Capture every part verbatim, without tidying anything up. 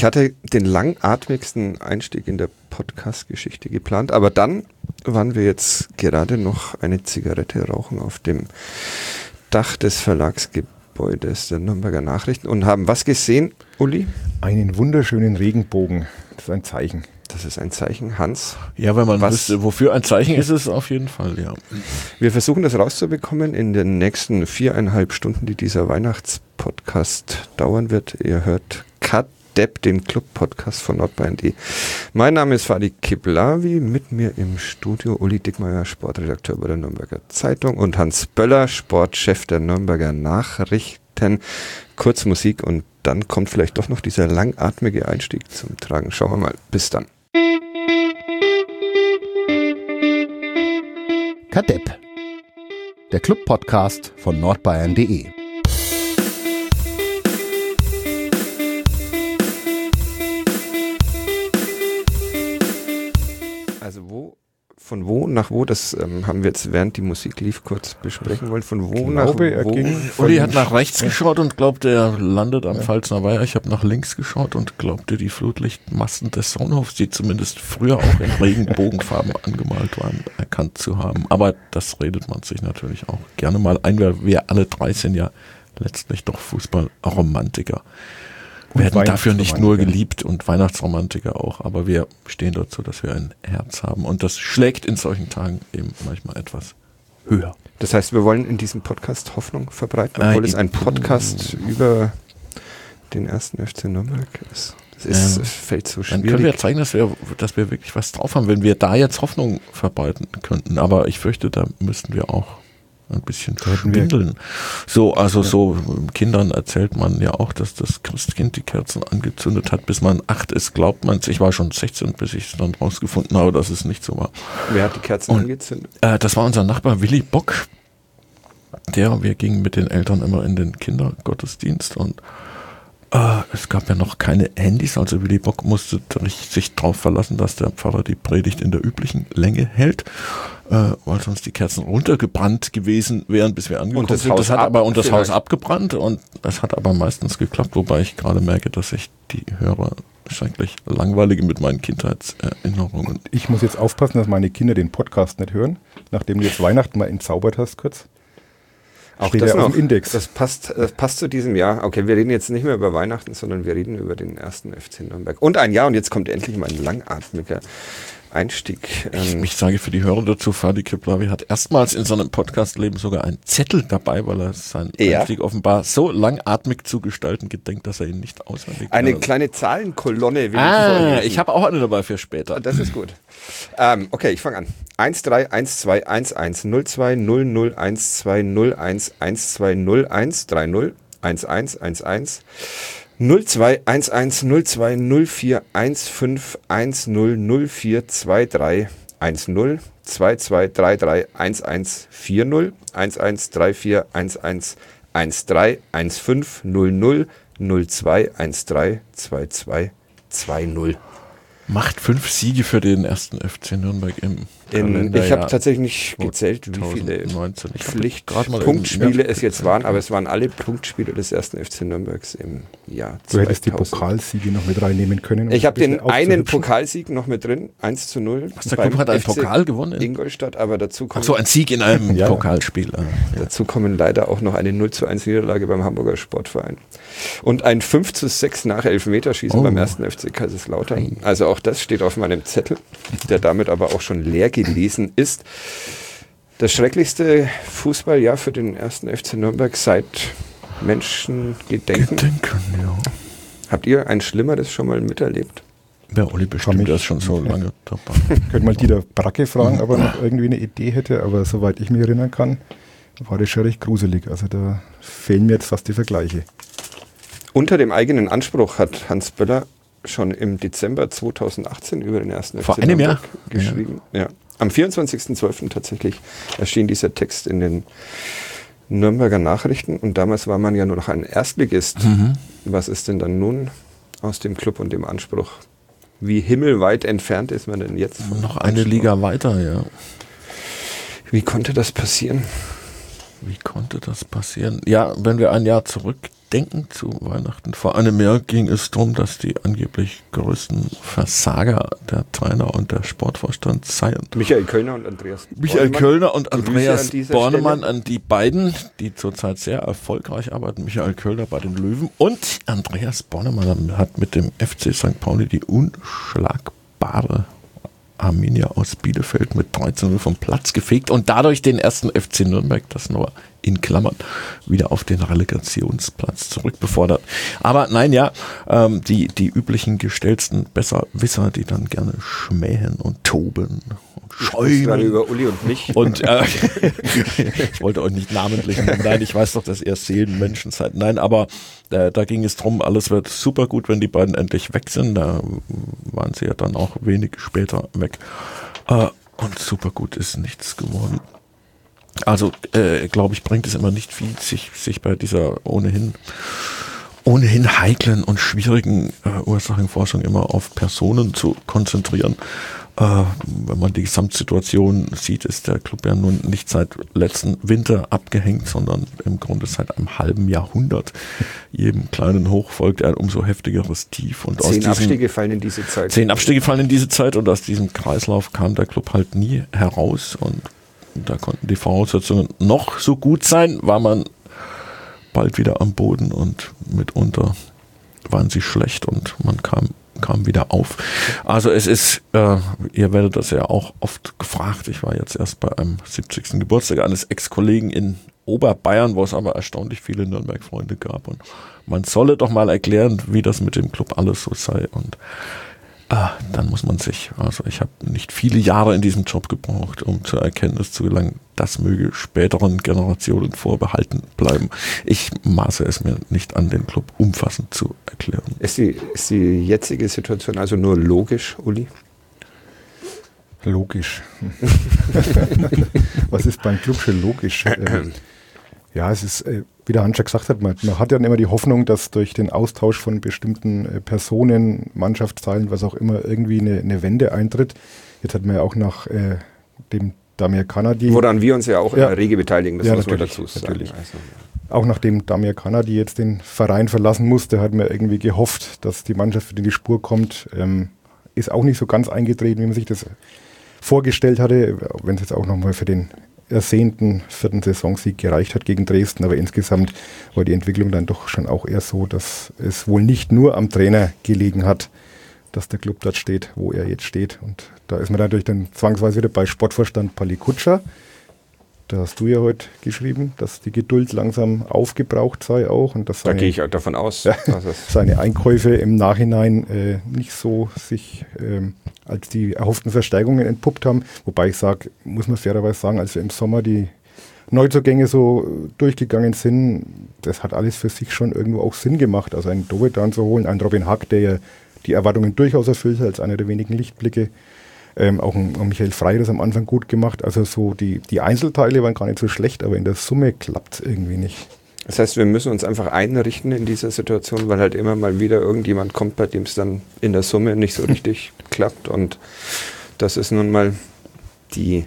hatte den langatmigsten Einstieg in der Podcast-Geschichte geplant, aber dann waren wir jetzt gerade noch eine Zigarette rauchen auf dem Dach des Verlagsgebäudes der Nürnberger Nachrichten und haben was gesehen, Uli? Einen wunderschönen Regenbogen. Das ist ein Zeichen. Das ist ein Zeichen, Hans. Ja, wenn man was, wüsste, wofür ein Zeichen ist, es auf jeden Fall, ja. Wir versuchen das rauszubekommen in den nächsten viereinhalb Stunden, die dieser Weihnachtspodcast dauern wird. Ihr hört Kadepp, den Club-Podcast von nordbayern punkt de. Mein Name ist Fadi Kiblavi, mit mir im Studio Uli Dickmeyer, Sportredakteur bei der Nürnberger Zeitung, und Hans Böller, Sportchef der Nürnberger Nachrichten. Kurz Musik und dann kommt vielleicht doch noch dieser langatmige Einstieg zum Tragen. Schauen wir mal. Bis dann. Kadepp, der Club-Podcast von nordbayern punkt de. Also wo, von wo nach wo, das ähm, haben wir jetzt, während die Musik lief, kurz besprechen wollen. Von wo Ich nach glaube, er wo? ging Uli hat nach rechts geschaut und glaubte, er landet am Pfalzner Weiher. Ich habe nach links geschaut und glaubte, die Flutlichtmassen des Saunhofs, die zumindest früher auch in Regenbogenfarben angemalt waren, erkannt zu haben. Aber das redet man sich natürlich auch gerne mal ein, weil wir alle drei sind ja letztlich doch Fußballromantiker. Wir werden dafür nicht nur geliebt und Weihnachtsromantiker auch, aber wir stehen dazu, dass wir ein Herz haben und das schlägt in solchen Tagen eben manchmal etwas höher. Das heißt, wir wollen in diesem Podcast Hoffnung verbreiten, obwohl äh, es ein Podcast über den ersten F C Nürnberg ist. Das ist, ähm, es fällt so Dann schwierig. können wir zeigen, dass wir, dass wir wirklich was drauf haben, wenn wir da jetzt Hoffnung verbreiten könnten. Aber ich fürchte, da müssten wir auch ein bisschen schwindeln. So, also ja. so Kindern erzählt man ja auch, dass das Christkind die Kerzen angezündet hat. Bis man acht ist, glaubt man es. Ich war schon sechzehn, bis ich es dann rausgefunden habe, dass es nicht so war. Wer hat die Kerzen Und, angezündet? Äh, das war unser Nachbar Willi Bock. Der, wir gingen mit den Eltern immer in den Kindergottesdienst und äh, es gab ja noch keine Handys, also Willi Bock musste sich darauf verlassen, dass der Pfarrer die Predigt in der üblichen Länge hält. Äh, weil sonst die Kerzen runtergebrannt gewesen wären, bis wir angekommen das sind. Haus Das hat ab, aber und das vielleicht. Haus abgebrannt und es hat aber meistens geklappt, wobei ich gerade merke, dass ich die Hörer schrecklich langweilige mit meinen Kindheitserinnerungen. Ich muss jetzt aufpassen, dass meine Kinder den Podcast nicht hören, nachdem du jetzt Weihnachten mal entzaubert hast, kurz. Auch Steht das ja auf noch. dem Index. Das passt, das passt zu diesem Jahr. Okay, wir reden jetzt nicht mehr über Weihnachten, sondern wir reden über den ersten F C Nürnberg. Und ein Jahr, und jetzt kommt endlich mal ein langatmiger Einstieg. Ich, ich sage für die Hörer dazu, Fadi Kiblavi hat erstmals in seinem Podcast-Leben sogar einen Zettel dabei, weil er seinen ja. Einstieg offenbar so langatmig zu gestalten gedenkt, dass er ihn nicht auswendig Eine kann. kleine Zahlenkolonne. Will Ah, ich ich habe auch eine dabei für später. Das ist gut. Ähm, okay, ich fange an. eins drei eins zwei eins eins null zwei null null eins zwei null eins eins zwei null eins drei null eins eins eins eins null zwei eins eins null zwei null vier eins fünf eins null null vier zwei drei eins null zwei zwei drei drei eins eins vier null eins eins drei vier eins eins eins drei eins fünf null null null zwei eins drei zwei zwei zwei null. Macht fünf Siege für den ersten F C Nürnberg im In, ich habe tatsächlich nicht gezählt, wie viele Pflichtpunktspiele es jetzt waren, aber es waren alle Punktspiele des ersten F C Nürnbergs im Jahr zweitausend. Du hättest die Pokalsiege noch mit reinnehmen können. Um ich habe den einen aufzuhübschen. Pokalsieg noch mit drin, eins zu null. Was, der Club hat einen Pokal gewonnen? Ingolstadt, aber dazu kommen, Ach so, ein Sieg in einem Ja. Pokalspiel. Ja. dazu kommen leider auch noch eine null zu eins Niederlage beim Hamburger Sportverein. Und ein fünf zu sechs nach Elfmeterschießen Oh. beim ersten F C Kaiserslautern. Also auch das steht auf meinem Zettel, der damit aber auch schon leer gelesen ist. Das schrecklichste Fußballjahr für den ersten F C Nürnberg seit Menschengedenken. Gedenken, ja. Habt ihr ein Schlimmeres schon mal miterlebt? Ja, Uli bestimmt, der ist schon so lange dabei. Könnte mal Dieter Bracke fragen, ob er noch irgendwie eine Idee hätte, aber soweit ich mich erinnern kann, war das schon recht gruselig. Also da fehlen mir jetzt fast die Vergleiche. Unter dem eigenen Anspruch hat Hans Böller schon im Dezember zweitausendachtzehn über den ersten Vor F C einem Nürnberg Jahr? geschrieben. Ja. Ja. Am vierundzwanzigsten zwölften tatsächlich erschien dieser Text in den Nürnberger Nachrichten und damals war man ja nur noch ein Erstligist. Mhm. Was ist denn dann nun aus dem Club und dem Anspruch? Wie himmelweit entfernt ist man denn jetzt? vom Noch eine Anspruch? Liga weiter, ja. Wie konnte das passieren? Wie konnte das passieren? Ja, wenn wir ein Jahr zurückdenken, denken, zu Weihnachten vor einem Jahr ging es darum, dass die angeblich größten Versager, der Trainer und der Sportvorstand seien. Michael Kölner und Andreas Michael Bornemann. Kölner und Andreas an Bornemann, Stelle. an die beiden, die zurzeit sehr erfolgreich arbeiten. Michael Kölner bei den Löwen und Andreas Bornemann hat mit dem F C Sankt Pauli die unschlagbare Arminia aus Bielefeld mit drei zu null vom Platz gefegt und dadurch den ersten F C Nürnberg, das nur in Klammern, wieder auf den Relegationsplatz zurückbefordert. Aber nein, ja, ähm, die, die üblichen gestellten Besserwisser, die dann gerne schmähen und toben und schäumen. Über Uli und mich. Und äh, ich wollte euch nicht namentlich nennen. Nein, ich weiß doch, dass ihr Seelenmenschen seid. Nein, aber äh, da ging es drum, alles wird super gut, wenn die beiden endlich weg sind. Da waren sie ja dann auch wenig später weg. Äh, und super gut ist nichts geworden. Also, äh, glaube ich, bringt es immer nicht viel, sich, sich bei dieser ohnehin ohnehin heiklen und schwierigen äh, Ursachenforschung immer auf Personen zu konzentrieren. Äh, wenn man die Gesamtsituation sieht, ist der Club ja nun nicht seit letzten Winter abgehängt, sondern im Grunde seit einem halben Jahrhundert. Jedem kleinen Hoch folgt ein umso heftigeres Tief. Und zehn aus diesem, Abstiege fallen in diese Zeit. Zehn Abstiege fallen in diese Zeit und aus diesem Kreislauf kam der Club halt nie heraus und da konnten die Voraussetzungen noch so gut sein, war man bald wieder am Boden und mitunter waren sie schlecht und man kam, kam wieder auf. Also es ist, äh, ihr werdet das ja auch oft gefragt, ich war jetzt erst bei einem siebzigsten Geburtstag eines Ex-Kollegen in Oberbayern, wo es aber erstaunlich viele Nürnberg-Freunde gab und man solle doch mal erklären, wie das mit dem Club alles so sei und Ah, dann muss man sich, also ich habe nicht viele Jahre in diesem Job gebraucht, um zur Erkenntnis zu gelangen, das möge späteren Generationen vorbehalten bleiben. Ich maße es mir nicht an, den Club umfassend zu erklären. Ist die, ist die jetzige Situation also nur logisch, Uli? Logisch. Was ist beim Club schon logisch? Ähm, ja, es ist, äh, wie der Hans schon gesagt hat, man, man hat ja immer die Hoffnung, dass durch den Austausch von bestimmten äh, Personen, Mannschaftsteilen, was auch immer, irgendwie eine, eine Wende eintritt. Jetzt hat man ja auch nach äh, dem Damir Kanadi... Woran wir uns ja auch ja, immer rege beteiligen, das ja, muss man natürlich, dazu sagen. natürlich. Also, Auch nachdem Damir Kanadi jetzt den Verein verlassen musste, hat man irgendwie gehofft, dass die Mannschaft wieder in die Spur kommt. Ähm, ist auch nicht so ganz eingetreten, wie man sich das vorgestellt hatte, wenn es jetzt auch nochmal für den ersehnten vierten Saisonsieg gereicht hat gegen Dresden, aber insgesamt war die Entwicklung dann doch schon auch eher so, dass es wohl nicht nur am Trainer gelegen hat, dass der Club dort steht, wo er jetzt steht. Und da ist man natürlich dann zwangsweise wieder bei Sportvorstand Pali Kutscher. Da hast du ja heute geschrieben, dass die Geduld langsam aufgebraucht sei auch. Und dass da seine, gehe ich auch davon aus. ja, dass es seine Einkäufe im Nachhinein äh, nicht so sich ähm, als die erhofften Verstärkungen entpuppt haben. Wobei ich sage, muss man fairerweise sagen, als wir im Sommer die Neuzugänge so durchgegangen sind, das hat alles für sich schon irgendwo auch Sinn gemacht. Also einen Dovedan zu holen, einen Robin Hack, der ja die Erwartungen durchaus erfüllt hat, als einer der wenigen Lichtblicke. Ähm, auch ein, ein Michael Frey das am Anfang gut gemacht. Also so die, die Einzelteile waren gar nicht so schlecht, aber in der Summe klappt es irgendwie nicht. Das heißt, wir müssen uns einfach einrichten in dieser Situation, weil halt immer mal wieder irgendjemand kommt, bei dem es dann in der Summe nicht so richtig klappt. Und das ist nun mal die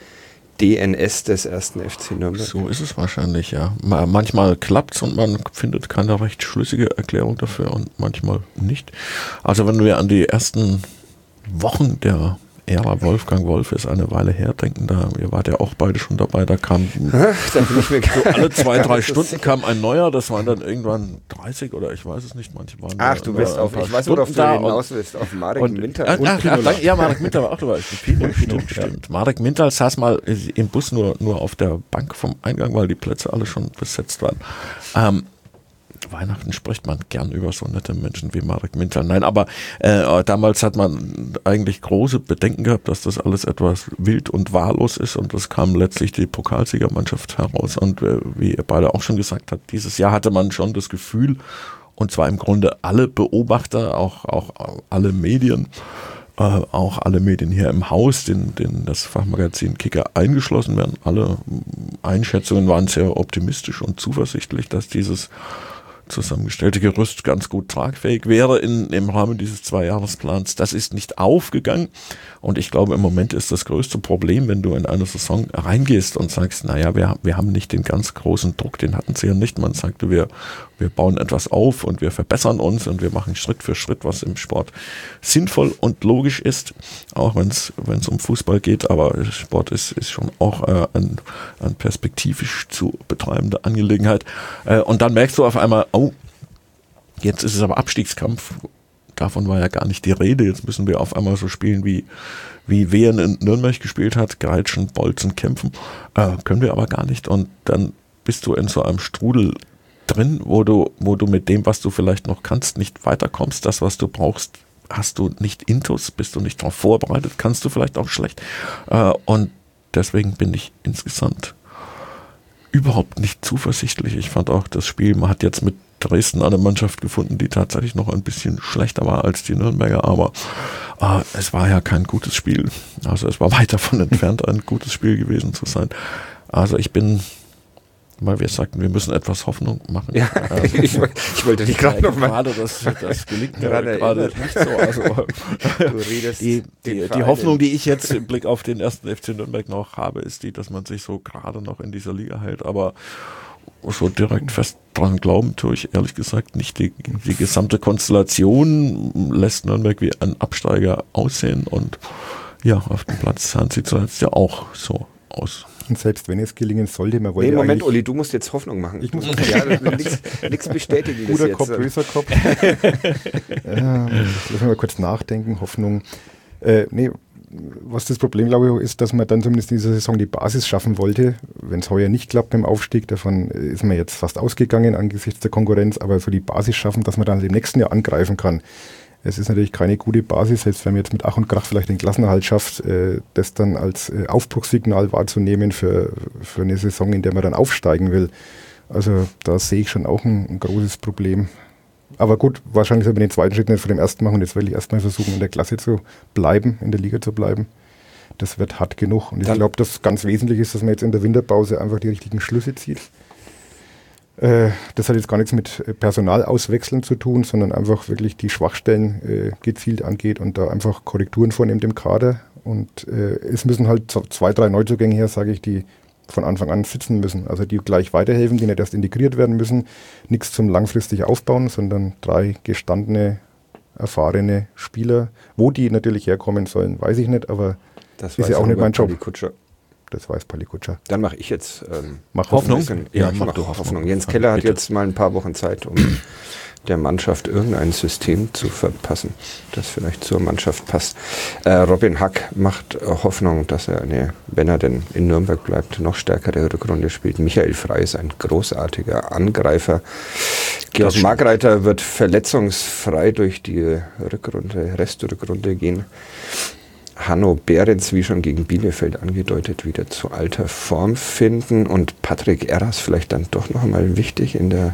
D N S des ersten F C Nürnberg. So ist es wahrscheinlich, ja. Manchmal klappt es und man findet keine recht schlüssige Erklärung dafür und manchmal nicht. Also wenn wir an die ersten Wochen der Ära Wolfgang Wolf ist eine Weile her, denken da, ihr wart ja auch beide schon dabei, da kam Ach, da bin ich mir so alle zwei, drei Stunden kam ein neuer, das waren dann irgendwann dreißig oder ich weiß es nicht, manche waren Ach, du bist auf, ich weiß, worauf du hinaus willst, auf Marek und, Mintal. Ach, ach, ach, danke, ja, Marek Mintal war auch dabei. Stimmt, stimmt, stimmt. Marek Mintal saß mal im Bus nur, nur auf der Bank vom Eingang, weil die Plätze alle schon besetzt waren. Ähm, Weihnachten spricht man gern über so nette Menschen wie Marek Mintal. Nein, aber äh, damals hat man eigentlich große Bedenken gehabt, dass das alles etwas wild und wahllos ist und das kam letztlich die Pokalsiegermannschaft heraus und äh, wie ihr beide auch schon gesagt habt, dieses Jahr hatte man schon das Gefühl und zwar im Grunde alle Beobachter, auch, auch alle Medien, äh, auch alle Medien hier im Haus, den, den das Fachmagazin Kicker eingeschlossen werden, alle Einschätzungen waren sehr optimistisch und zuversichtlich, dass dieses zusammengestellte Gerüst ganz gut tragfähig wäre in, im Rahmen dieses Zweijahresplans. Das ist nicht aufgegangen und ich glaube, im Moment ist das größte Problem, wenn du in eine Saison reingehst und sagst, naja, wir, wir haben nicht den ganz großen Druck, den hatten sie ja nicht. Man sagte, wir, wir bauen etwas auf und wir verbessern uns und wir machen Schritt für Schritt, was im Sport sinnvoll und logisch ist, auch wenn es um Fußball geht, aber Sport ist, ist schon auch äh, ein, ein perspektivisch zu betreibende Angelegenheit. Äh, und dann merkst du auf einmal, oh, jetzt ist es aber Abstiegskampf. Davon war ja gar nicht die Rede. Jetzt müssen wir auf einmal so spielen, wie, wie Wehen in Nürnberg gespielt hat. Greitschen, Bolzen, kämpfen. Äh, können wir aber gar nicht. Und dann bist du in so einem Strudel drin, wo du, wo du mit dem, was du vielleicht noch kannst, nicht weiterkommst. Das, was du brauchst, hast du nicht intus, bist du nicht darauf vorbereitet, kannst du vielleicht auch schlecht. Äh, und deswegen bin ich insgesamt überhaupt nicht zuversichtlich. Ich fand auch das Spiel, man hat jetzt mit Dresden eine Mannschaft gefunden, die tatsächlich noch ein bisschen schlechter war als die Nürnberger, aber äh, es war ja kein gutes Spiel. Also es war weit davon entfernt, ein gutes Spiel gewesen zu sein. Also ich bin, weil wir sagten, wir müssen etwas Hoffnung machen. Ja, also, ich, ich wollte dich gerade noch mal... Gerade das, das gelingt mir Gerade gerade nicht so. Also, Du redest die, den die, die Verein Hoffnung, die ich jetzt im Blick auf den ersten F C Nürnberg noch habe, ist die, dass man sich so gerade noch in dieser Liga hält, aber so direkt fest dran glauben tue ich ehrlich gesagt nicht. Die, die gesamte Konstellation lässt Nürnberg wie ein Absteiger aussehen und ja, auf dem Platz sahen sie zuletzt ja auch so aus. Und selbst wenn es gelingen sollte, man wollte Nee, Moment, eigentlich... Uli, du musst jetzt Hoffnung machen. Ich muss ja, nichts bestätigen. Guter jetzt. Kopf, böser Kopf. ähm, lass mich mal kurz nachdenken, Hoffnung. Äh, nee, was das Problem, glaube ich, ist, dass man dann zumindest in dieser Saison die Basis schaffen wollte. Wenn es heuer nicht klappt mit dem Aufstieg, davon ist man jetzt fast ausgegangen angesichts der Konkurrenz, aber so die Basis schaffen, dass man dann im nächsten Jahr angreifen kann. Es ist natürlich keine gute Basis, selbst wenn man jetzt mit Ach und Krach vielleicht den Klassenerhalt schafft, äh, das dann als äh, Aufbruchssignal wahrzunehmen für, für eine Saison, in der man dann aufsteigen will. Also da sehe ich schon auch ein, ein großes Problem. Aber gut, wahrscheinlich soll man den zweiten Schritt nicht vor dem ersten machen und jetzt will ich erstmal versuchen, in der Klasse zu bleiben, in der Liga zu bleiben. Das wird hart genug und ich glaube, dass ganz wesentlich ist, dass man jetzt in der Winterpause einfach die richtigen Schlüsse zieht. Äh, das hat jetzt gar nichts mit Personalauswechseln zu tun, sondern einfach wirklich die Schwachstellen äh, gezielt angeht und da einfach Korrekturen vornimmt im Kader. Und äh, es müssen halt zwei, drei Neuzugänge her, sage ich, die von Anfang an sitzen müssen. Also die gleich weiterhelfen, die nicht erst integriert werden müssen. Nichts zum langfristig Aufbauen, sondern drei gestandene, erfahrene Spieler. Wo die natürlich herkommen sollen, weiß ich nicht, aber das ist ja auch nicht mein Job. Kutscher. Das weiß Pali Kutscher. Dann mache ich jetzt ähm, Mach Hoffnung. Hoffnung. Ja, Ja, ich mach mache du Hoffnung. Hoffnung. Jens Keller hat Bitte. jetzt mal ein paar Wochen Zeit, um der Mannschaft irgendein System zu verpassen, das vielleicht zur Mannschaft passt. Äh, Robin Hack macht äh, Hoffnung, dass er, eine, wenn er denn in Nürnberg bleibt, noch stärkere Rückrunde spielt. Michael Frey ist ein großartiger Angreifer. Georg Margreiter wird verletzungsfrei durch die Rückrunde, Restrückrunde gehen. Hanno Behrens, wie schon gegen Bielefeld angedeutet, wieder zu alter Form finden und Patrick Erras vielleicht dann doch noch einmal wichtig in der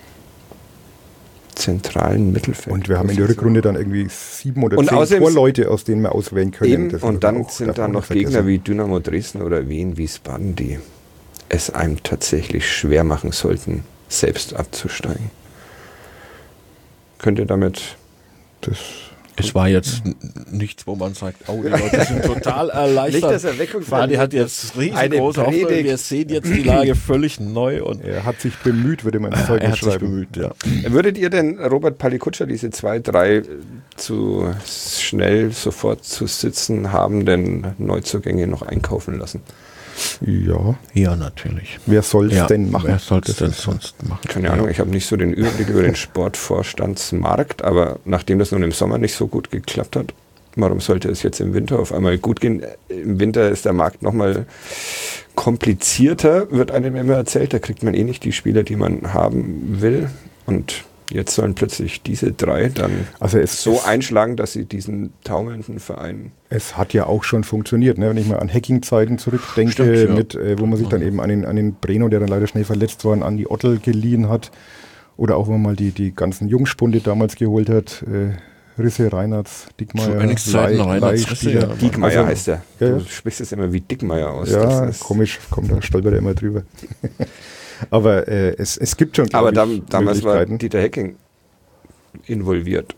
zentralen Mittelfeld. Und wir haben in der Rückrunde dann irgendwie sieben oder und zehn außerdem Torleute, aus denen wir auswählen können. Eben, Das und dann sind da noch Gegner vergessen. wie Dynamo Dresden oder Wien Wiesbaden, die es einem tatsächlich schwer machen sollten, selbst abzusteigen. Könnt ihr damit... Das Es war jetzt n- nichts, wo man sagt, oh, die Leute sind total erleichtert. Nicht das Erweckungslied. Fadi hat jetzt riesengroße Eine Hoffnung. Predigt. Wir sehen jetzt die Lage völlig neu und er hat sich bemüht, würde man ins Zeugnis er hat sich schreiben. bemüht, ja. Würdet ihr denn Robert Palikutscher diese zwei, drei zu schnell sofort zu sitzen haben, denn Neuzugänge noch einkaufen lassen? Ja, Ja, natürlich. wer soll es Ja, denn machen? wer soll es Das denn ist- sonst machen? Keine Ahnung, ich habe nicht so den Überblick über den Sportvorstandsmarkt, aber nachdem das nun im Sommer nicht so gut geklappt hat, warum sollte es jetzt im Winter auf einmal gut gehen? Im Winter ist der Markt nochmal komplizierter, wird einem immer erzählt, da kriegt man eh nicht die Spieler, die man haben will, und jetzt sollen plötzlich diese drei dann Also es, so es, einschlagen, dass sie diesen taumelnden Verein... es hat ja auch schon funktioniert, ne? Wenn ich mal an Hacking-Zeiten zurückdenke, Stimmt, ja. mit, äh, wo man sich dann eben an den, an den Breno, der dann leider schnell verletzt war, an die Ottel geliehen hat. Oder auch, wenn man mal die, die ganzen Jungspunde damals geholt hat. Äh, Risse, Reinhardt, Dickmeyer, Zu Einigzeiten Reinhardt, Leihspieler. Risse, ja. Diekmeyer Also- heißt er. Ja, Du ja. sprichst es immer wie Dickmeyer aus. Ja, Das ist- komisch, kommt, da stolpert er immer drüber. Aber äh, es, es gibt schon, Aber ich, dam, damals war Möglichkeiten. Dieter Hecking involviert.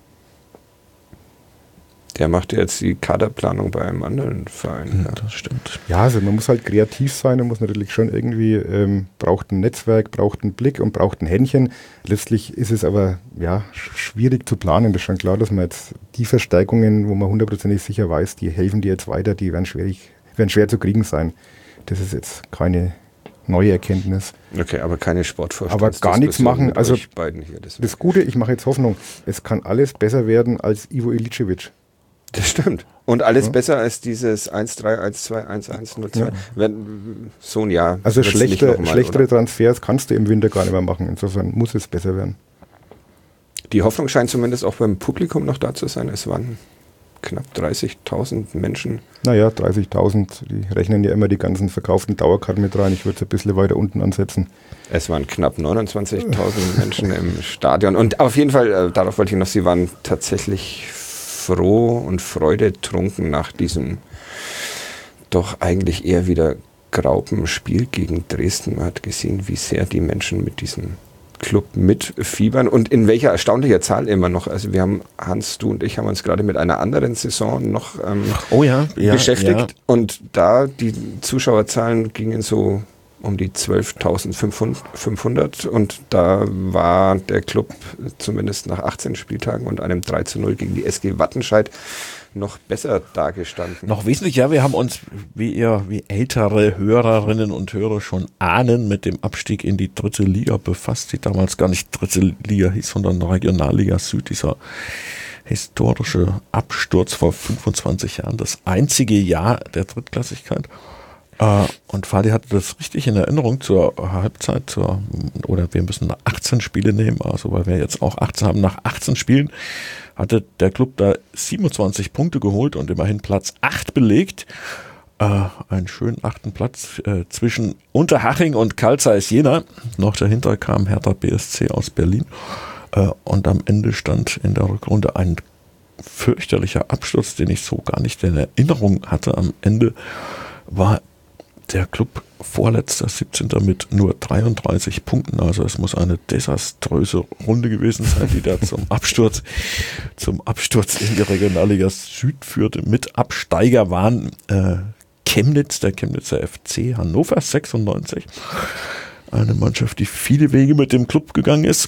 Der macht jetzt die Kaderplanung bei einem anderen Verein. Ja, das stimmt. Ja, also man muss halt kreativ sein und muss natürlich schon irgendwie, ähm, braucht ein Netzwerk, braucht einen Blick und braucht ein Händchen. Letztlich ist es aber ja sch- schwierig zu planen. Das ist schon klar, dass man jetzt die Verstärkungen, wo man hundertprozentig sicher weiß, die helfen dir jetzt weiter, die werden, schwierig, werden schwer zu kriegen sein. Das ist jetzt keine neue Erkenntnis. Okay, aber keine Sportvorstand. Aber gar nichts machen. Also beiden hier. Das, das Gute, ich mache jetzt Hoffnung, es kann alles besser werden als Ivo Ilicevic. das stimmt. Und alles Ja. besser als dieses eins drei eins zwei eins eins null zwei. Ja. Wenn, so ein Jahr. Also wird's nicht schlechter, noch mal, schlechtere oder? Transfers kannst du im Winter gar nicht mehr machen. Insofern muss es besser werden. Die Hoffnung scheint zumindest auch beim Publikum noch da zu sein. Es waren knapp dreißigtausend Menschen. Naja, dreißigtausend, die rechnen ja immer die ganzen verkauften Dauerkarten mit rein. Ich würde es ein bisschen weiter unten ansetzen. Es waren knapp neunundzwanzigtausend Menschen im Stadion. Und auf jeden Fall, äh, darauf wollte ich noch, sie waren tatsächlich froh und freudetrunken nach diesem doch eigentlich eher wieder graupen Spiel gegen Dresden. Man hat gesehen, wie sehr die Menschen mit diesem Club mitfiebern und in welcher erstaunlicher Zahl immer noch. Also wir haben, Hans, du und ich haben uns gerade mit einer anderen Saison noch ähm, Oh ja, ja beschäftigt ja. und da die Zuschauerzahlen gingen so um die zwölftausendfünfhundert und da war der Club zumindest nach achtzehn Spieltagen und einem drei zu null gegen die S G Wattenscheid noch besser dargestanden. Noch wesentlich, ja, wir haben uns, wie ihr, wie ältere Hörerinnen und Hörer schon ahnen, mit dem Abstieg in die dritte Liga befasst, die damals gar nicht dritte Liga hieß, sondern Regionalliga Süd, dieser historische Absturz vor fünfundzwanzig Jahren, das einzige Jahr der Drittklassigkeit. Äh, und Fadi hatte das richtig in Erinnerung zur Halbzeit, zur, oder wir müssen achtzehn Spiele nehmen, also weil wir jetzt auch achtzehn haben, nach achtzehn Spielen hatte der Club da siebenundzwanzig Punkte geholt und immerhin Platz acht belegt. Äh, einen schönen achten Platz äh, zwischen Unterhaching und Carl Zeiss Jena. Noch dahinter kam Hertha B S C aus Berlin. Äh, und am Ende stand in der Rückrunde ein fürchterlicher Absturz, den ich so gar nicht in Erinnerung hatte. Am Ende war der Club vorletzter siebzehnter mit nur dreiunddreißig Punkten. Also es muss eine desaströse Runde gewesen sein, die da zum Absturz, zum Absturz in die Regionalliga Süd führte. Mit Absteiger waren äh, Chemnitz, der Chemnitzer F C, Hannover sechsundneunzig. Eine Mannschaft, die viele Wege mit dem Club gegangen ist.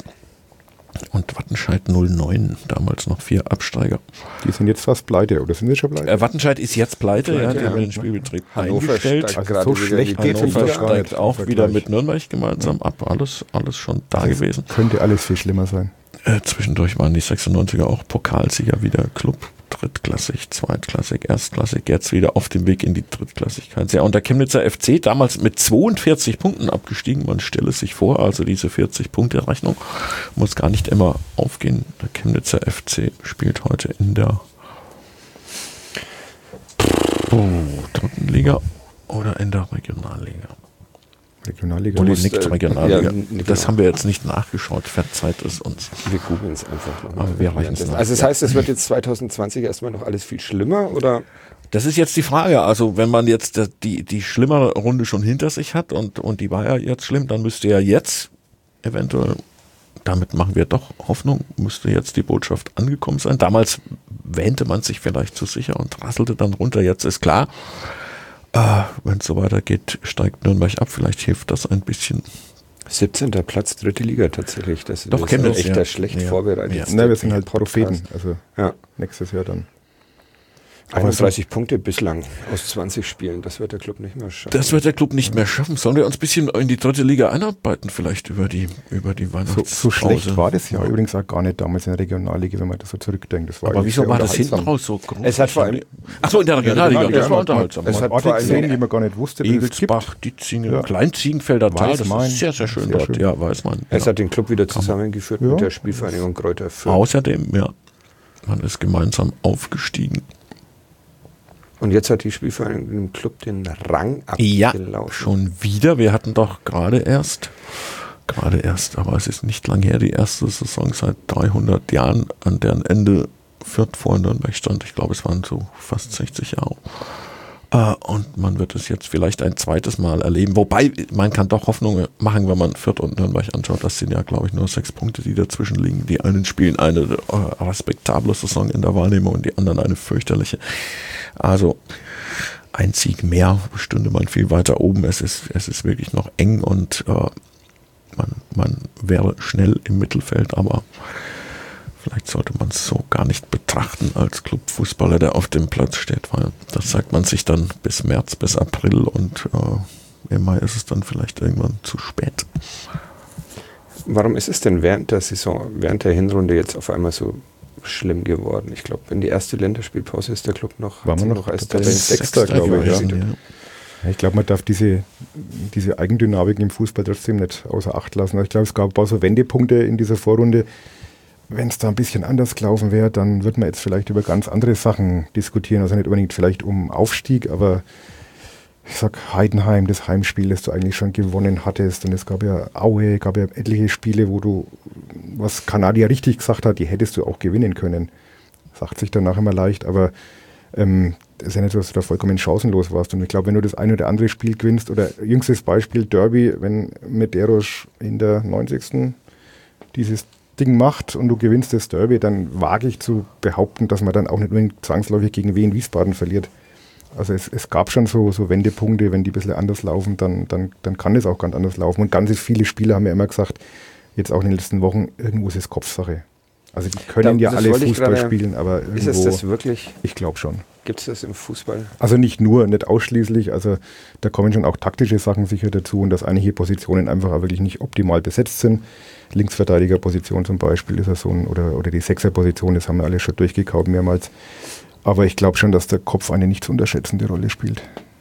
Und Wattenscheid null neun, damals noch vier Absteiger. Die sind jetzt fast pleite, oder sind sie schon pleite? Äh, Wattenscheid ist jetzt pleite, Pleite, ja, die ja. haben den Spielbetrieb Hannover eingestellt. steigt Also gerade so wieder schlecht in die geht's dritte uns Hannover doch gar steigt nicht auch im wieder Vergleich. mit Nürnberg gemeinsam ab. Alles, alles schon da Das gewesen. Könnte alles viel schlimmer sein. Äh, zwischendurch waren die sechsundneunziger auch Pokalsieger wieder. Club drittklassig, zweitklassig, erstklassig, jetzt wieder auf dem Weg in die Drittklassigkeit. Ja, und der Chemnitzer F C damals mit zweiundvierzig Punkten abgestiegen. Man stelle sich vor, also diese vierzig-Punkte-Rechnung muss gar nicht immer aufgehen. Der Chemnitzer F C spielt heute in der oh, dritten Liga oder in der Regionalliga. Regionalliga. Oder musst, nicht äh, Regionalliga. ja, Das genau. haben wir jetzt nicht nachgeschaut. Verzeiht es uns. Wir googeln es einfach nochmal. Aber wir reichen es nach. Also das heißt, es wird jetzt zwanzig zwanzig erstmal noch alles viel schlimmer, oder? Das ist jetzt die Frage. Also wenn man jetzt die, die schlimmere Runde schon hinter sich hat und, und die war ja jetzt schlimm, dann müsste ja jetzt eventuell, damit machen wir doch Hoffnung, müsste jetzt die Botschaft angekommen sein. Damals wähnte man sich vielleicht zu sicher und rasselte dann runter. Jetzt ist klar, äh, wenn es so weitergeht, steigt Nürnberg ab. Vielleicht hilft das ein bisschen. siebzehnter Platz, dritte Liga tatsächlich. Das Doch, ist Chemnitz, echt ja. da schlecht Ja. vorbereitet. Ja. Na, wir sind halt Podcast. Propheten. Also Ja. nächstes Jahr dann. einunddreißig Punkte bislang aus zwanzig Spielen. Das wird der Club nicht mehr schaffen. Das wird der Club nicht mehr schaffen. Sollen wir uns ein bisschen in die dritte Liga einarbeiten, vielleicht über die, über die So, Weihnachtspause? so schlecht war das ja übrigens auch gar nicht damals in der Regionalliga, wenn man das so zurückdenkt. Das war Aber eigentlich wieso sehr war das hinten unterhaltsam. raus so groß? Es hat vor allem- Achso, in der Regionalliga, Regionalliga, das war ja. unterhaltsam. Es hat Orte vor allem- gesehen, die man gar nicht wusste, dass es gibt. Egelsbach, Dietzingen, Ja. Klein-Ziegenfelder Tal, das Weißmain. ist sehr, sehr schön Sehr dort. schön. Ja, Weißmain. Es Ja. hat den Club wieder zusammengeführt Ja. mit der Spielvereinigung Kräuter Fürth. Außerdem, ja, man ist gemeinsam aufgestiegen. Und jetzt hat die Spielvereinigung dem Club den Rang Ja, abgelaufen. schon wieder. Wir hatten doch gerade erst, gerade erst, aber es ist nicht lang her, die erste Saison seit dreihundert Jahren, an deren Ende Fürth vor Nürnberg stand. Ich glaube, es waren so fast sechzig Jahre. Äh, und man wird es jetzt vielleicht ein zweites Mal erleben. Wobei, man kann doch Hoffnung machen, wenn man Fürth und Nürnberg anschaut. Das sind ja, glaube ich, nur sechs Punkte, die dazwischen liegen. Die einen spielen eine äh, respektable Saison in der Wahrnehmung und die anderen eine fürchterliche. Also ein Sieg mehr stünde man viel weiter oben. Es ist, es ist wirklich noch eng und äh, man, man wäre schnell im Mittelfeld, aber vielleicht sollte man es so gar nicht betrachten als Clubfußballer, der auf dem Platz steht, weil das sagt man sich dann bis März, bis April und äh, im Mai ist es dann vielleicht irgendwann zu spät. Warum ist es denn während der Saison, während der Hinrunde jetzt auf einmal so schlimm geworden? Ich glaube, in die erste Länderspielpause ist der Club noch, War man noch, noch als Tabellensechster, glaube ich. Ja. Ja. Ja, ich glaube, man darf diese, diese Eigendynamik im Fußball trotzdem nicht außer Acht lassen. Ich glaube, es gab ein paar so Wendepunkte in dieser Vorrunde. Wenn es da ein bisschen anders gelaufen wäre, dann würde man jetzt vielleicht über ganz andere Sachen diskutieren. Also nicht unbedingt vielleicht um Aufstieg, aber ich sag Heidenheim, das Heimspiel, das du eigentlich schon gewonnen hattest. Und es gab ja Aue, gab ja etliche Spiele, wo du, was Kanadier richtig gesagt hat, die hättest du auch gewinnen können. Sagt sich danach immer leicht, aber ähm, das ist ja nicht so, dass du da vollkommen chancenlos warst. Und ich glaube, wenn du das ein oder andere Spiel gewinnst, oder jüngstes Beispiel Derby, wenn Medeiros in der neunzigsten dieses Ding macht und du gewinnst das Derby, dann wage ich zu behaupten, dass man dann auch nicht unbedingt zwangsläufig gegen Wien Wiesbaden verliert. Also es, es gab schon so, so Wendepunkte, wenn die ein bisschen anders laufen, dann, dann, dann kann es auch ganz anders laufen. Und ganz viele Spieler haben ja immer gesagt, jetzt auch in den letzten Wochen, irgendwo ist es Kopfsache. Also die können Da- ja das alle wollte ich Fußball gerade- spielen, aber Ist irgendwo, es das wirklich? ich glaube schon. Gibt es das im Fußball? Also nicht nur, nicht ausschließlich, also da kommen schon auch taktische Sachen sicher dazu und dass einige Positionen einfach auch wirklich nicht optimal besetzt sind. Linksverteidigerposition zum Beispiel ist ja so ein, oder, oder die Sechserposition, das haben wir alle schon durchgekaut mehrmals. Aber ich glaube schon, dass der Kopf eine nicht zu unterschätzende Rolle spielt.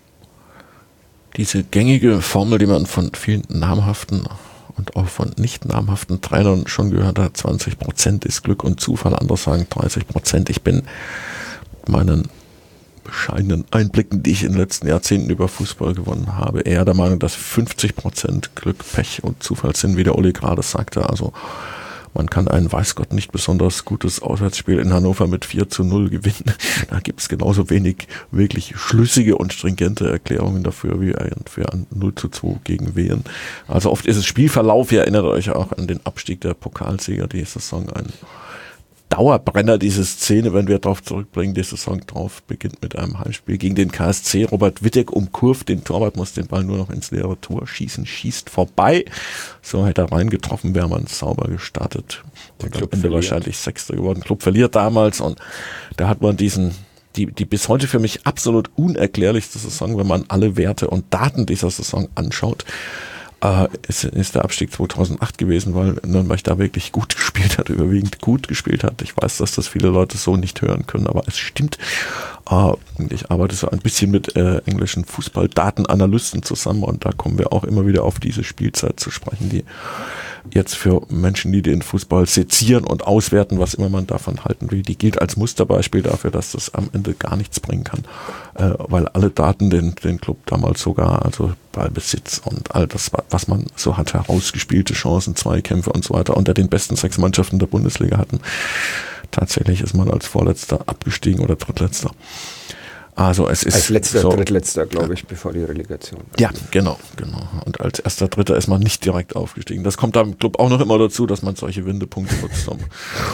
Diese gängige Formel, die man von vielen namhaften und auch von nicht namhaften Trainern schon gehört hat, zwanzig Prozent ist Glück und Zufall, andere sagen dreißig Prozent. Ich bin meinen bescheidenen Einblicken, die ich in den letzten Jahrzehnten über Fußball gewonnen habe, eher der Meinung, dass fünfzig Prozent Glück, Pech und Zufall sind, wie der Uli gerade sagte. Also man kann ein, weiß Gott, nicht besonders gutes Auswärtsspiel in Hannover mit vier zu null gewinnen. Da gibt es genauso wenig wirklich schlüssige und stringente Erklärungen dafür wie für ein null zu zwei gegen Wien. Also oft ist es Spielverlauf, ihr erinnert euch auch an den Abstieg der Pokalsieger, die Saison ein Dauerbrenner, diese Szene, wenn wir darauf zurückbringen, die Saison drauf beginnt mit einem Heimspiel gegen den K S C. Robert Wittek umkurvt den Torwart, muss den Ball nur noch ins leere Tor schießen, schießt vorbei. So hätte er reingetroffen, wäre man sauber gestartet. Der Club am Ende wahrscheinlich Sechster geworden. Club verliert damals und da hat man diesen, die, die bis heute für mich absolut unerklärlichste Saison, wenn man alle Werte und Daten dieser Saison anschaut. Äh, ist, ist der Abstieg zweitausendacht gewesen, weil Nürnberg da wirklich gut gespielt hat, überwiegend gut gespielt hat. Ich weiß, dass das viele Leute so nicht hören können, aber es stimmt. Äh, ich arbeite so ein bisschen mit äh, englischen Fußballdatenanalysten zusammen und da kommen wir auch immer wieder auf diese Spielzeit zu sprechen, die jetzt für Menschen, die den Fußball sezieren und auswerten, was immer man davon halten will, die gilt als Musterbeispiel dafür, dass das am Ende gar nichts bringen kann, äh, weil alle Daten den, den Club damals sogar, also Ballbesitz und all das, was man so hat, herausgespielte Chancen, Zweikämpfe und so weiter, unter den besten sechs Mannschaften der Bundesliga hatten. Tatsächlich ist man als Vorletzter abgestiegen oder Drittletzter. Also es ist Als letzter, so, drittletzter, glaube ich, bevor die Relegation. ja, genau, genau. Und als erster Dritter ist man nicht direkt aufgestiegen. Das kommt da im Club auch noch immer dazu, dass man solche Wendepunkte nutzt, um,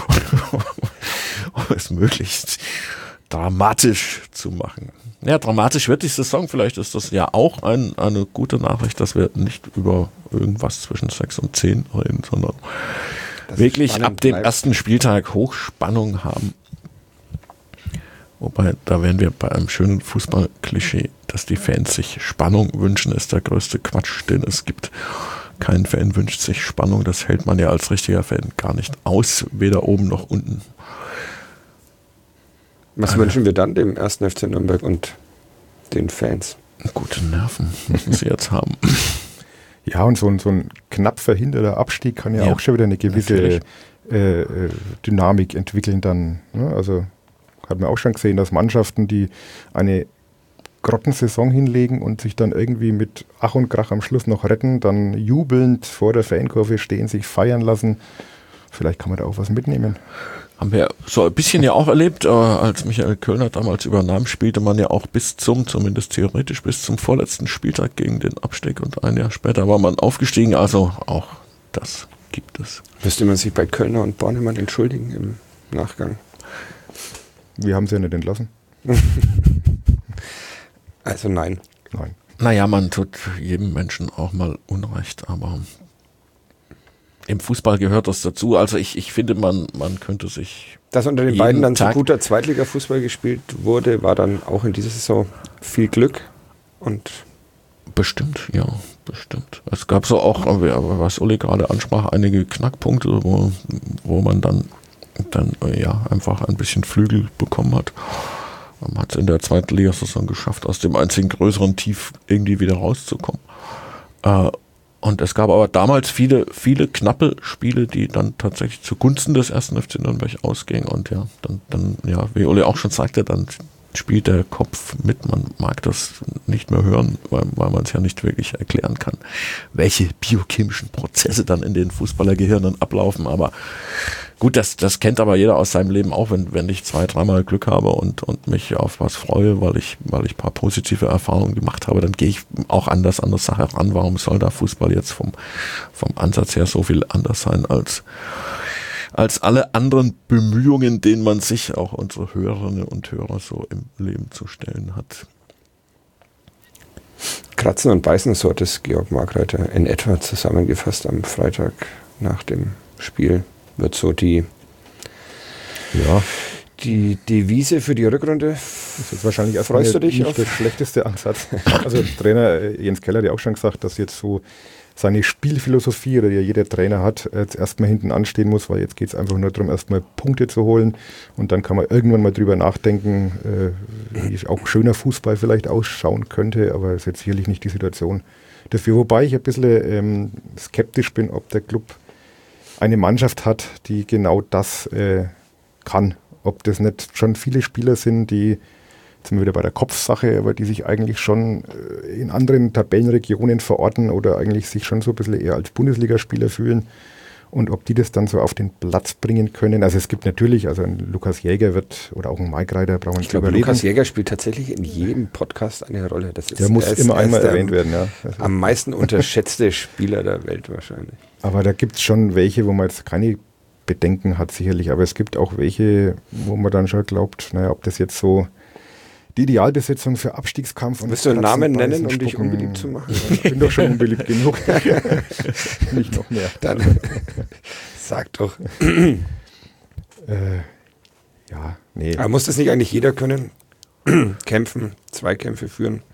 um es möglichst dramatisch zu machen. Ja, dramatisch wird die Saison. Vielleicht ist das ja auch ein, eine gute Nachricht, dass wir nicht über irgendwas zwischen sechs und zehn reden, sondern Das wirklich ab dem bleibt. ersten Spieltag Hochspannung haben. Wobei, da wären wir bei einem schönen Fußball-Klischee, dass die Fans sich Spannung wünschen, ist der größte Quatsch, den es gibt. Kein Fan wünscht sich Spannung, das hält man ja als richtiger Fan gar nicht aus, weder oben noch unten. Was Eine- wünschen wir dann dem ersten F C Nürnberg und den Fans? Gute Nerven müssen sie jetzt haben. Ja, und so ein, so ein knapp verhinderter Abstieg kann ja, Ja, auch schon wieder eine gewisse natürlich. äh, äh, Dynamik entwickeln dann. Ne? Also hat man auch schon gesehen, dass Mannschaften, die eine Grottensaison hinlegen und sich dann irgendwie mit Ach und Krach am Schluss noch retten, dann jubelnd vor der Fankurve stehen, sich feiern lassen. Vielleicht kann man da auch was mitnehmen. haben wir so ein bisschen ja auch erlebt, äh, als Michael Kölner damals übernahm, spielte man ja auch bis zum, zumindest theoretisch, bis zum vorletzten Spieltag gegen den Abstieg und ein Jahr später war man aufgestiegen, also auch das gibt es. Müsste man sich bei Kölner und Bornemann entschuldigen im Nachgang? Wir haben sie ja nicht entlassen. Also nein. Nein. Naja, man tut jedem Menschen auch mal Unrecht, aber im Fußball gehört das dazu. Also ich, ich finde, man, man könnte sich... Dass unter den jeden beiden dann so Tag- guter Zweitliga-Fußball gespielt wurde, war dann auch in dieser Saison viel Glück. Und Bestimmt, ja, bestimmt. Es gab so auch, was Uli gerade ansprach, einige Knackpunkte, wo, wo man dann, dann ja, einfach ein bisschen Flügel bekommen hat. Man hat es in der zweiten Liga-Saison geschafft, aus dem einzigen größeren Tief irgendwie wieder rauszukommen. Äh, und es gab aber damals viele, viele knappe Spiele, die dann tatsächlich zugunsten des ersten F C Nürnberg ausgingen. Und ja, dann, dann, ja, wie Uli auch schon sagte, dann spielt der Kopf mit. Man mag das nicht mehr hören, weil, weil man es ja nicht wirklich erklären kann, welche biochemischen Prozesse dann in den Fußballergehirnen ablaufen. Aber gut, das, das kennt aber jeder aus seinem Leben auch, wenn, wenn ich zwei, dreimal Glück habe und, und mich auf was freue, weil ich, weil ich ein paar positive Erfahrungen gemacht habe, dann gehe ich auch anders an der Sache ran. Warum soll da Fußball jetzt vom, vom Ansatz her so viel anders sein als als alle anderen Bemühungen, denen man sich, auch unsere Hörerinnen und Hörer, so im Leben zu stellen hat. Kratzen und Beißen, so hat es Georg Markreiter in etwa zusammengefasst am Freitag nach dem Spiel. Wird so die, Ja, die Devise für die Rückrunde. das ist jetzt wahrscheinlich erstmal Freust du dich nicht auf- der schlechteste Ansatz. Also Trainer äh, Jens Keller hat ja auch schon gesagt, dass jetzt so seine Spielphilosophie, oder die ja jeder Trainer hat, jetzt erstmal hinten anstehen muss, weil jetzt geht es einfach nur darum, erstmal Punkte zu holen und dann kann man irgendwann mal drüber nachdenken, äh, wie auch schöner Fußball vielleicht ausschauen könnte, aber es ist jetzt sicherlich nicht die Situation dafür. Wobei ich ein bisschen ähm, skeptisch bin, ob der Club eine Mannschaft hat, die genau das äh, kann. Ob das nicht schon viele Spieler sind, die, jetzt sind wir wieder bei der Kopfsache, aber die sich eigentlich schon äh, in anderen Tabellenregionen verorten oder eigentlich sich schon so ein bisschen eher als Bundesligaspieler fühlen und ob die das dann so auf den Platz bringen können. Also es gibt natürlich, also ein Lukas Jäger wird, oder auch ein Mike Reiter, brauchen wir Ich nicht glaube, drüber reden. Lukas Jäger spielt tatsächlich in jedem Podcast eine Rolle. Das ist, Der muss er ist- immer er ist einmal der erwähnt werden, ja. Das ist- Am meisten unterschätzte Spieler der Welt wahrscheinlich. Aber da gibt es schon welche, wo man jetzt keine Bedenken hat, sicherlich. Aber es gibt auch welche, wo man dann schon glaubt, naja, ob das jetzt so die Idealbesetzung für Abstiegskampf und Willst du einen Kratzen, Namen Beißen, nennen, um dich Spucken- unbeliebt zu machen? Ich bin doch schon unbeliebt genug. Nicht noch mehr. Dann sag doch. Äh, ja, nee. Aber muss das nicht eigentlich jeder können? Kämpfen, Zweikämpfe führen.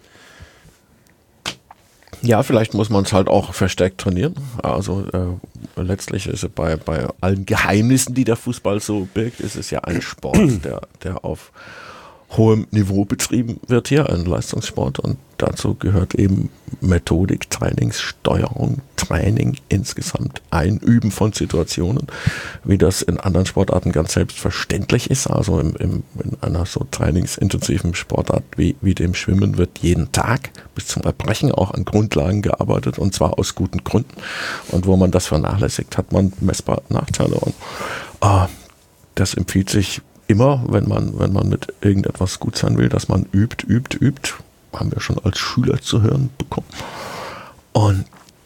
Ja, vielleicht muss man es halt auch verstärkt trainieren. Also äh, letztlich ist es bei, bei allen Geheimnissen, die der Fußball so birgt, ist es ja ein Sport, der, der auf hohem Niveau betrieben wird hier, ein Leistungssport, und dazu gehört eben Methodik, Trainingssteuerung, Training insgesamt, Einüben von Situationen, wie das in anderen Sportarten ganz selbstverständlich ist. Also im, im, in einer so trainingsintensiven Sportart wie, wie dem Schwimmen wird jeden Tag bis zum Erbrechen auch an Grundlagen gearbeitet, und zwar aus guten Gründen. Und wo man das vernachlässigt, hat man messbar Nachteile. Und äh, das empfiehlt sich immer, wenn man, wenn man mit irgendetwas gut sein will, dass man übt, übt, übt. Haben wir schon als Schüler zu hören bekommen. Und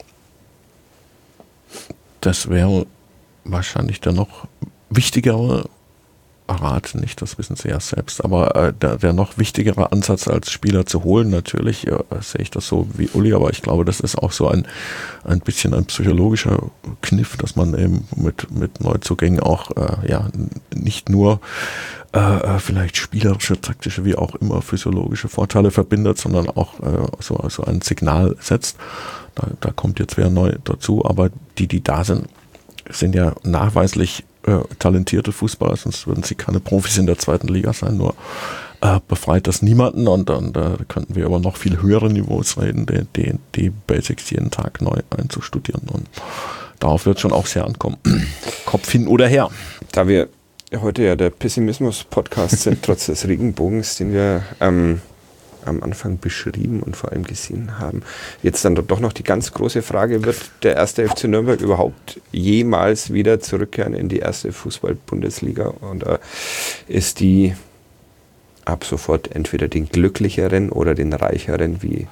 das wäre wahrscheinlich der noch wichtigere Rat, nicht, das wissen Sie ja selbst, aber äh, der, der noch wichtigere Ansatz als Spieler zu holen, natürlich äh, sehe ich das so wie Uli, aber ich glaube, das ist auch so ein, ein bisschen ein psychologischer Kniff, dass man eben mit, mit Neuzugängen auch äh, ja nicht nur äh, vielleicht spielerische, taktische, wie auch immer physiologische Vorteile verbindet, sondern auch äh, so also ein Signal setzt. Da, da kommt jetzt wer neu dazu, aber die, die da sind, sind ja nachweislich äh, talentierte Fußballer, sonst würden sie keine Profis in der zweiten Liga sein, nur äh, befreit das niemanden, und dann da könnten wir über noch viel höhere Niveaus reden, die, die, die Basics jeden Tag neu einzustudieren, und darauf wird schon auch sehr ankommen. Kopf hin oder her. Da wir heute ja der Pessimismus-Podcast sind, trotz des Regenbogens, den wir ähm, am Anfang beschrieben und vor allem gesehen haben. Jetzt dann doch noch die ganz große Frage, wird der erste F C Nürnberg überhaupt jemals wieder zurückkehren in die erste Fußball-Bundesliga? Und äh, ist die ab sofort entweder den glücklicheren oder den reicheren, wie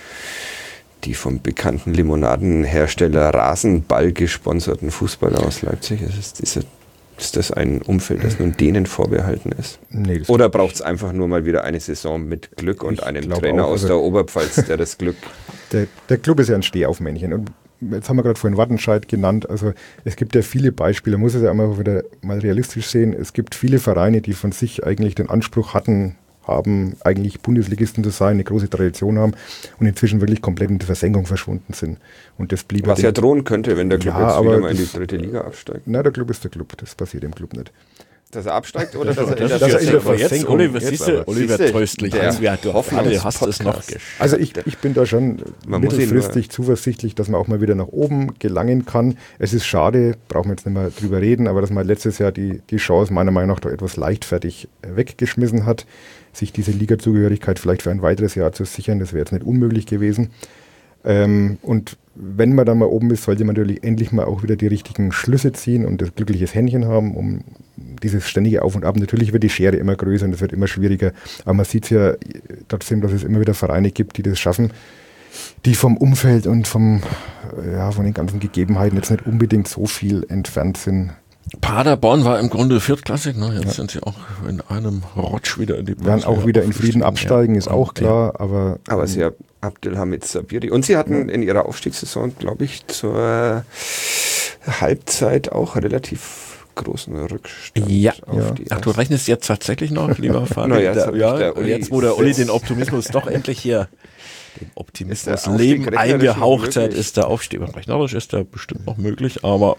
die vom bekannten Limonadenhersteller Rasenball gesponserten Fußballer aus Leipzig? Es ist, diese, ist das ein Umfeld, das nun denen vorbehalten ist? Nee, oder braucht es einfach nur mal wieder eine Saison mit Glück und einem Trainer auch, aus also der Oberpfalz, der das Glück... Der, der Club ist ja ein Stehaufmännchen. Und jetzt haben wir gerade vorhin Wattenscheid genannt. Also es gibt ja viele Beispiele, man muss es ja einmal wieder mal realistisch sehen. Es gibt viele Vereine, die von sich eigentlich den Anspruch hatten, haben eigentlich Bundesligisten zu sein, eine große Tradition haben und inzwischen wirklich komplett in die Versenkung verschwunden sind. Und das blieb Was ja drohen könnte, wenn der Club ja, jetzt wieder mal in die dritte Liga absteigt. Nein, der Club ist der Club, das passiert im Club nicht. Dass er absteigt oder dass er das in der, ist der, in der Versenkung... Oliver, siehst du, Oliver tröstlich. Der also, ja, du Hoffnungs- hast es noch geschafft. Also ich, ich bin da schon man mittelfristig zuversichtlich, dass man auch mal wieder nach oben gelangen kann. Es ist schade, brauchen wir jetzt nicht mehr drüber reden, aber dass man letztes Jahr die, die Chance meiner Meinung nach doch etwas leichtfertig weggeschmissen hat, sich diese Ligazugehörigkeit vielleicht für ein weiteres Jahr zu sichern, das wäre jetzt nicht unmöglich gewesen. Ähm, und wenn man dann mal oben ist, sollte man natürlich endlich mal auch wieder die richtigen Schlüsse ziehen und das glückliches Händchen haben, um dieses ständige Auf und Ab. Natürlich wird die Schere immer größer und es wird immer schwieriger, aber man sieht es ja trotzdem, dass es immer wieder Vereine gibt, die das schaffen, die vom Umfeld und vom, ja, von den ganzen Gegebenheiten jetzt nicht unbedingt so viel entfernt sind. Paderborn war im Grunde viertklassig, ne? Jetzt ja. sind sie auch in einem Rotsch wieder in die Bundesliga. Werden auch wieder in Frieden absteigen, ja. ist auch klar, ja. aber... Aber sie haben Abdelhamid Sabiri und sie hatten ja. in ihrer Aufstiegssaison, glaube ich, zur Halbzeit auch relativ großen Rückstand. Ja, auf ja. Die Ach, du rechnest jetzt tatsächlich noch, lieber Vater? naja, jetzt, ja, der Uli jetzt, wo der Uli den Optimismus doch endlich hier den Optimismus Leben eingehaucht hat, ist der Aufstieg. Rechnerisch ist der bestimmt noch möglich, aber...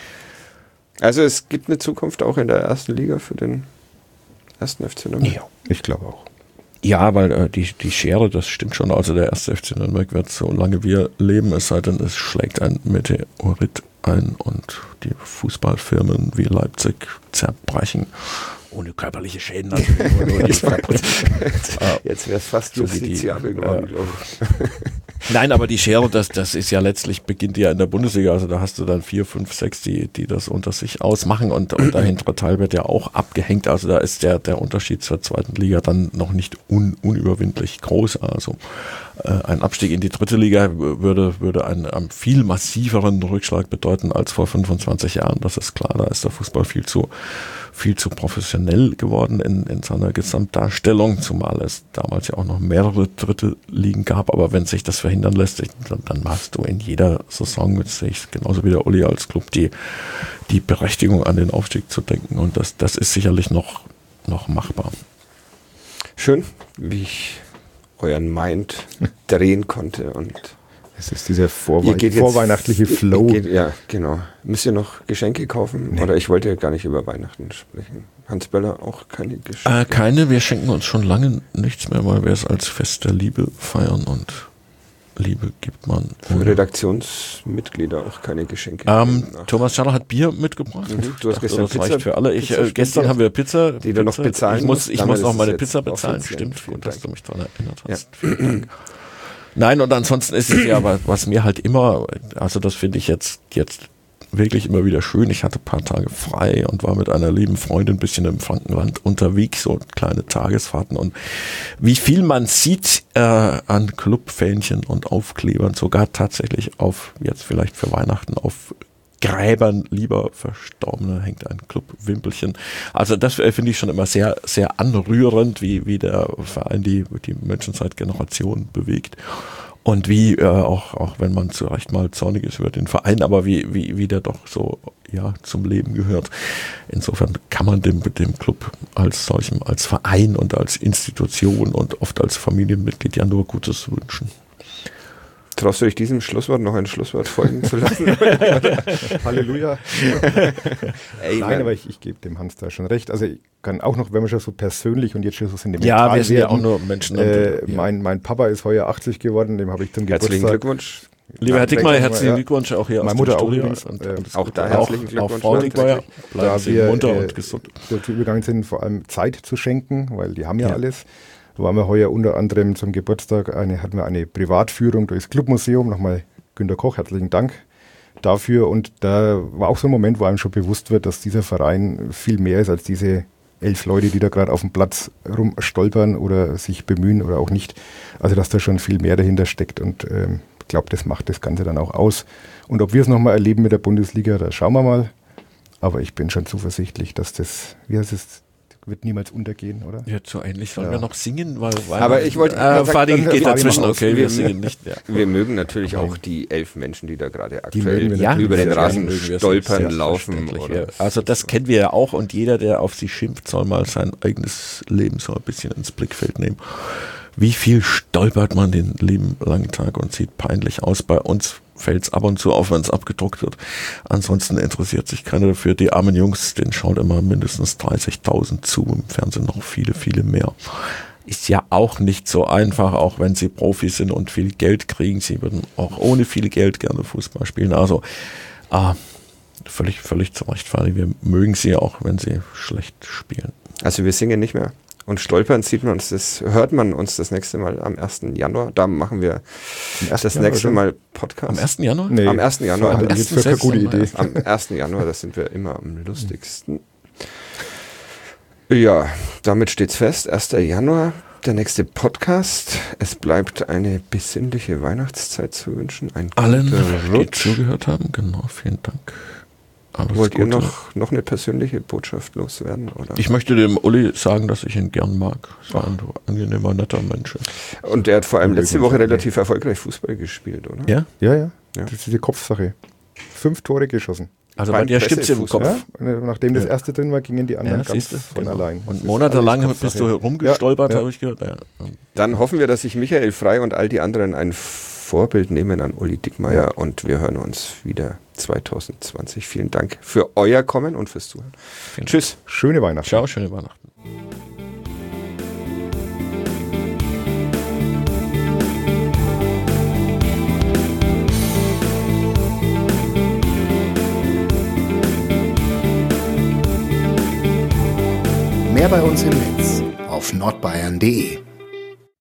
Also es gibt eine Zukunft auch in der ersten Liga für den ersten F C Nürnberg? Ja, ich glaube auch. Ja, weil äh, die, die Schere, das stimmt schon. Also der erste F C Nürnberg wird, solange wir leben, es sei denn, es schlägt ein Meteorit ein und die Fußballfirmen wie Leipzig zerbrechen. Ohne körperliche Schäden natürlich. Nur, nur jetzt jetzt wäre es fast so justiziabel geworden, äh, glaube ich. Nein, aber die Schere, das, das ist ja letztlich, beginnt ja in der Bundesliga, also da hast du dann vier, fünf, sechs, die, die das unter sich ausmachen und, und der hintere Teil wird ja auch abgehängt, also da ist der, der Unterschied zur zweiten Liga dann noch nicht un, unüberwindlich groß, also äh, ein Abstieg in die dritte Liga würde, würde einen, einen viel massiveren Rückschlag bedeuten als vor fünfundzwanzig Jahren, das ist klar, da ist der Fußball viel zu viel zu professionell geworden in, in seiner Gesamtdarstellung, zumal es damals ja auch noch mehrere dritte Ligen gab, aber wenn sich das verhindern lässt, dann, dann hast du in jeder Saison mit sich, genauso wie der Uli als Club, die, die Berechtigung an den Aufstieg zu denken und das, das ist sicherlich noch, noch machbar. Schön, wie ich euren Mind drehen konnte und es ist dieser Vorwe- jetzt, vorweihnachtliche Flow. Geht, ja, genau. Müsst ihr noch Geschenke kaufen? Nee. Oder ich wollte ja gar nicht über Weihnachten sprechen. Hans Böller auch keine Geschenke? Äh, keine, wir schenken uns schon lange nichts mehr, weil wir es als Fest der Liebe feiern und Liebe gibt man. Für Redaktionsmitglieder auch keine Geschenke. Ähm, Thomas Schaller hat Bier mitgebracht. Mhm, du hast gestern das Pizza, reicht für alle. Ich, äh, gestern haben wir Pizza. Die du noch bezahlen Ich muss, ich muss noch meine Pizza bezahlen. offiziell. Stimmt, Vielen gut, dass Dank. du mich daran erinnert hast. Ja. Vielen Dank. Nein, und ansonsten ist es ja, was mir halt immer, also das finde ich jetzt, jetzt wirklich immer wieder schön. Ich hatte ein paar Tage frei und war mit einer lieben Freundin ein bisschen im Frankenland unterwegs, so kleine Tagesfahrten. Und wie viel man sieht äh, an Clubfähnchen und Aufklebern, sogar tatsächlich auf, jetzt vielleicht für Weihnachten, auf Gräbern lieber Verstorbener hängt ein Clubwimpelchen. Also das äh, finde ich schon immer sehr, sehr anrührend, wie, wie der Verein die, die Menschenzeitgeneration bewegt. Und wie, äh, auch, auch wenn man zu Recht mal zornig ist über den Verein, aber wie, wie, wie der doch so, ja, zum Leben gehört. Insofern kann man dem, dem Club als solchem, als Verein und als Institution und oft als Familienmitglied ja nur Gutes wünschen. Traust du dich diesem Schlusswort noch ein Schlusswort folgen zu lassen? Halleluja. Ey, Nein, aber ich, ich gebe dem Hans da schon recht. Also ich kann auch noch, wenn wir schon so persönlich und jetzt schon so sentimental Ja, wir sind werden, ja auch nur Menschen. Äh, und, ja. mein, mein Papa ist heuer achtzig geworden, dem habe ich zum Herzlichen Geburtstag... Glückwunsch. Lieber Herr Dickmeyer, herzlichen Glückwunsch auch hier Meine aus Mutter dem auch Studio. übrigens. Und, äh, auch da herzlichen Glückwunsch. Auch Frau Dickmeyer, bleiben da Sie wir munter äh, und gesund. dazu übergegangen sind, vor allem Zeit zu schenken, weil die haben ja, ja. alles. waren wir heuer unter anderem zum Geburtstag, eine, hatten wir eine Privatführung durchs Clubmuseum. Nochmal Günter Koch, herzlichen Dank dafür. Und da war auch so ein Moment, wo einem schon bewusst wird, dass dieser Verein viel mehr ist als diese elf Leute, die da gerade auf dem Platz rumstolpern oder sich bemühen oder auch nicht. Also dass da schon viel mehr dahinter steckt und ich ähm, glaube, das macht das Ganze dann auch aus. Und ob wir es nochmal erleben mit der Bundesliga, da schauen wir mal. Aber ich bin schon zuversichtlich, dass das, wie heißt es, wird niemals untergehen, oder? Ja, so ähnlich. Sollen Ja. wir noch singen? Weil, weil Aber ich wollte- Äh, Fadi dann- geht Fadi dazwischen, mal aus. okay, wir Wir- singen nicht. Ja. Wir mögen natürlich auch die elf Menschen, die da gerade Die mögen aktuell wir Ja, über den sehr Rasen mögen wir stolpern, sehr laufen. selbstverständlich, Oder ja. Also das kennen wir ja auch und jeder, der auf sie schimpft, soll mal sein eigenes Leben so ein bisschen ins Blickfeld nehmen. Wie viel stolpert man den lieben langen Tag und sieht peinlich aus. Bei uns fällt es ab und zu auf, wenn es abgedruckt wird. Ansonsten interessiert sich keiner dafür. Die armen Jungs, denen schaut immer mindestens dreißigtausend zu, im Fernsehen noch viele, viele mehr. Ist ja auch nicht so einfach, auch wenn sie Profis sind und viel Geld kriegen. Sie würden auch ohne viel Geld gerne Fußball spielen. Also ah, völlig, völlig zu Recht, Fadi. Wir mögen sie auch, wenn sie schlecht spielen. Also wir singen nicht mehr. Und stolpern sieht man uns das, hört man uns das nächste Mal am ersten Januar. Da machen wir das ersten nächste Januar Mal Podcast. Am ersten Januar? Nee, Am ersten Januar. halte Am ich jetzt ersten für eine gute Idee. Sechsten. Am ersten Januar, da sind wir immer am lustigsten. Ja, damit steht's fest. erster Januar, der nächste Podcast. Es bleibt eine besinnliche Weihnachtszeit zu wünschen. Ein Allen, guter die Rutsch. zugehört haben, genau, vielen Dank. Alles Wollt ihr Gute. noch, noch eine persönliche Botschaft loswerden? Oder? Ich möchte dem Uli sagen, dass ich ihn gern mag. So ein angenehmer, netter Mensch. Und der hat vor allem Ja, letzte gut. Woche relativ erfolgreich Fußball gespielt, oder? Ja? Ja, ja, Ja. das ist diese Kopfsache. Fünf Tore geschossen. Also Beim bei dir stimmt's im Pressefußball. Kopf. Ja, und nachdem das Ja. erste drin war, gingen die anderen Ja, ganz siehste, von genau. allein. Das Und ist monatelang alles bist du Kopfsache. rumgestolpert, Ja, habe ich gehört. Ja. Dann hoffen wir, dass sich Michael Frey und all die anderen ein Vorbild nehmen an Uli Dickmeyer Ja. und wir hören uns wieder zwanzig zwanzig. Vielen Dank für euer Kommen und fürs Zuhören. Vielen Tschüss. Schöne Weihnachten. Ciao, schöne Weihnachten. Mehr bei uns im Netz auf nordbayern punkt de.